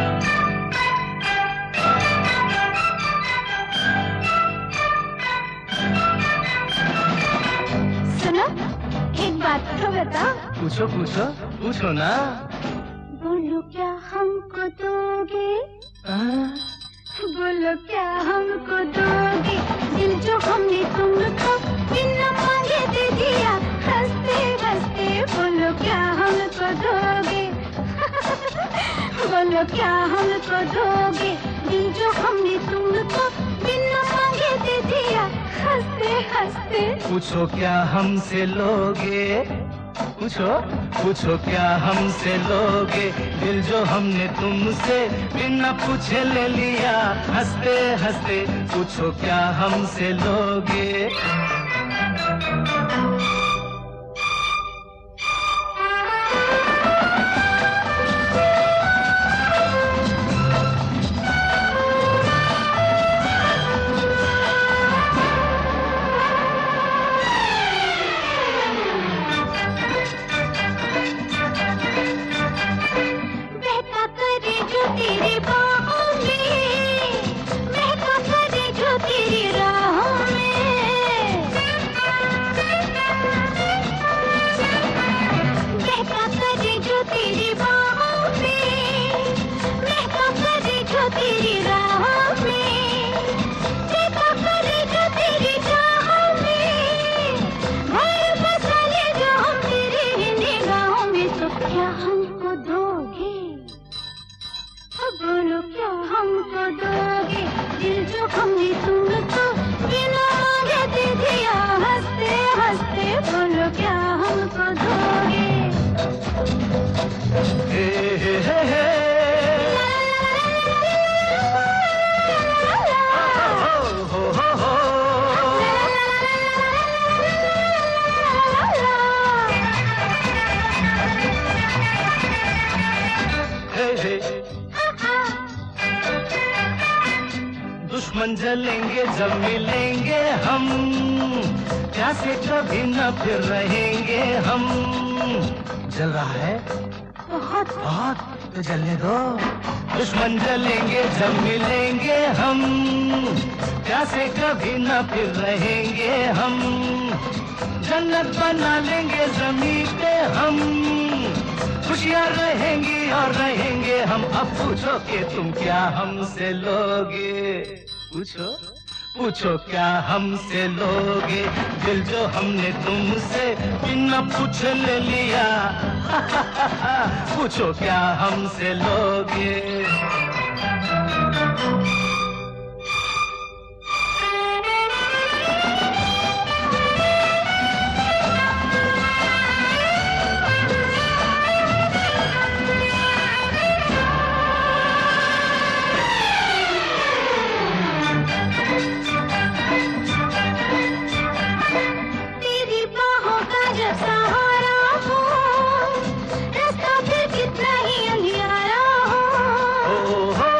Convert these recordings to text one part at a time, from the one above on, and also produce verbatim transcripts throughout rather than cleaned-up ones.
सुनो, एक बात तो बता। पूछो पूछो पूछो ना। बोलो क्या हमको दोगे? आ? बोलो क्या हमको दोगे? दिल जो हमने तुमको बिना मांगे दे दिया, हंसते हंसते बोलो क्या हमको दोगे? बोलो क्या हमको दोगे? दिल जो हमने तुमको बिना मांगे दे दिया, हंसते हंसते। पूछो क्या हमसे लोगे? पूछो पूछो क्या हमसे लोगे? दिल जो हमने तुमसे बिना पूछे ले लिया, हंसते हंसते। पूछो क्या हमसे लोगे? तेरी बाहों में, महका करे जो तेरी राहों में, महका करे जो तेरी बाहों में, महका करे जो तेरी राहों में, महका करे जो तेरी चाहों में, घर बसा ले जो हम तेरी निगाहों में। तो क्या हमको दोगे? बोलो क्या हमको दोगे? दिल जो हमने तुमको बिना मांगे दे दिया, हंसते हंसते बोलो क्या हमको दोगे? हे हे हे हे। हो हो हो हो। हे हे। दुश्मन जलेंगे जब मिलेंगे हम, प्यासे कभी न फिर रहेंगे हम। जल रहा है बहुत बहुत, तो जलने दो। दुश्मन जलेंगे जब मिलेंगे हम, प्यासे कभी न फिर रहेंगे हम। जन्नत बना लेंगे जमीन पे हम, खुशियाँ रहेंगी और रहेंगे हम। अब पूछो कि तुम क्या हमसे लोगे? पूछो पूछो क्या हमसे लोगे? दिल जो हमने तुमसे बिना पूछे ले लिया, पूछो क्या हमसे लोगे? सहारा हो, रास्ता फिर कितना ही अंधियारा हो। हो हो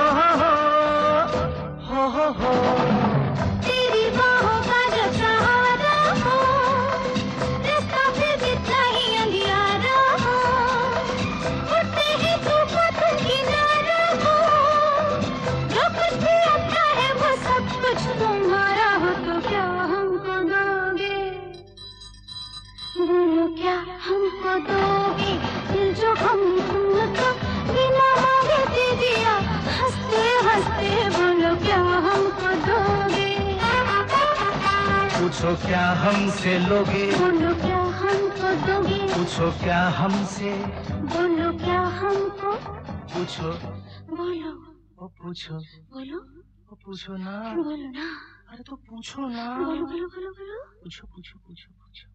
हो हो हो। तेरी बाहों का जब सहारा हो, रास्ता फिर कितना ही अंधियारा हो। उठते ही तूफान तुम किनारा हो, जो कुछ भी आता है वो सब कुछ तुम्हारा हो। तो क्या हमको दोगे? बोलो क्या हमको दोगे? दिल जो हमने तुमको बिना मांगे दे दिया, हंसते हंसते बोलो क्या हमको दोगे? पूछो क्या हमसे लोगे? बोलो क्या हमको दोगे? पूछो क्या हमसे? बोलो क्या हमको? पूछो बोलो ओ पूछो बोलो ओ पूछो ना। बोलो ना। अरे तो पूछो ना। बोलो बोलो बोलो बोलो। पूछो पूछो पूछो पूछो।